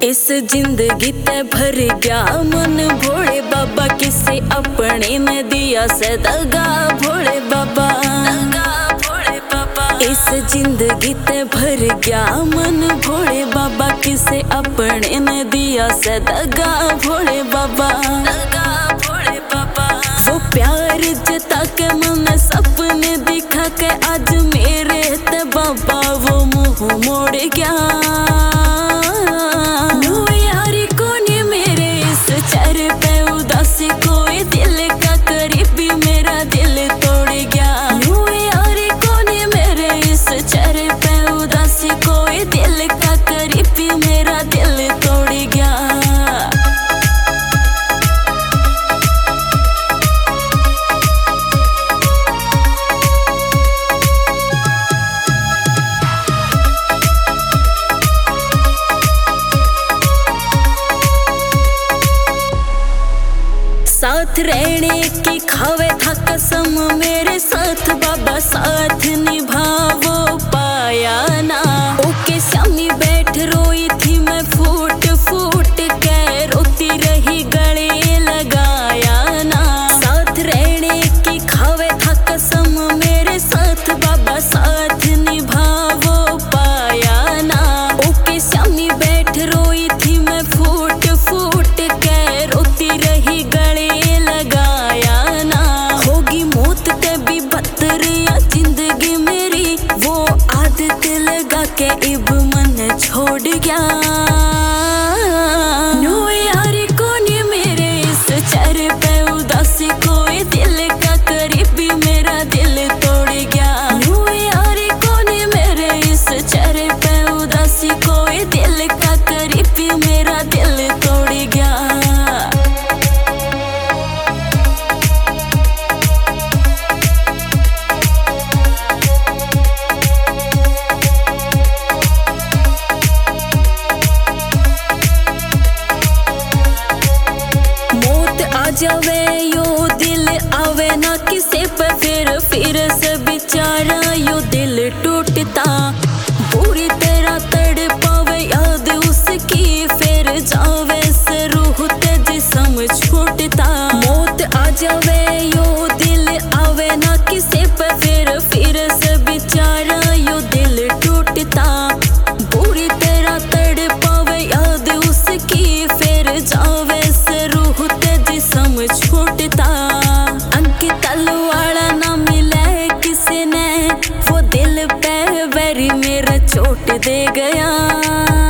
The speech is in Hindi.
इस जिंदगी ते भर गया मन भोले बाबा, किसे अपने ने दिया से दगा भोले बाबा। इस जिंदगी ते भर गया मन भोले बाबा, किसे अपने ने दिया से दगा भोले बाबा। वो प्यार जता के मन सपने दिखा के आज मेरे ते बाबा वो मुंह मोड़ गया। चेहरे पे उदासी कोई दिल का करीबी मेरा दिल तोड़ गया। यारी कोने मेरे इस चेहरे पे उदासी कोई दिल का करीबी मेरा दिल तोड़ गया। साथ रहने की खावे था कसम मेरे साथ बाबा, साथ निभावो पाया ना। ओके शामी बैठ रोई थी मैं फूट फूट के, रोती रही गले लगाया ना। साथ रहने की खावे था कसम मेरे साथ बाबा, साथ निभावो पाया ना। ओके शामी बैठ रोई थी मैं फूट फूट के, रोती रही गले लगाया ना। होगी मौत ते भी बदतर या जिंदगी मेरी, वो आदत लगा के इब मन छोड़ गया। यारी कोनी मेरे इस चेहरे पे उदासी कोई दिल का करीबी मेरा दिल तोड़ गया। यारी कोनी मेरे इस चेहरे पे उदासी कोई दिल का करीबी मेरा दिल तोड़ गया। जावे यो दिल आवे ना किसे पे फिर से बेचारा यो दिल टूटता। पूरी तरह तड़ पावे याद उसकी, फिर जावे से रूह ते जिस्म छूटता। मौत आ जावे यो दिल आवे ना किसे पे फिर से बेचारा यो दिल टूटता। पूरी तरह तड़ पावे याद उसकी, फिर जावे से रूह ते जिस्म छूटता। अंक तलवाड़ा ना मिले किसी ने, वो दिल पे वैरी मेरा चोट दे गया।